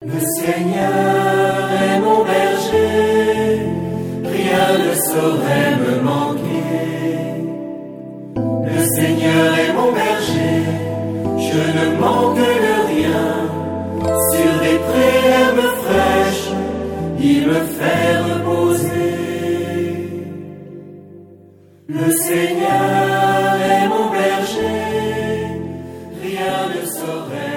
Le Seigneur est mon berger, rien ne saurait me manquer. Le Seigneur est mon berger, je ne manque de rien. Sur des prés d'herbes fraîches, il me fait reposer. Le Seigneur est mon berger, rien ne saurait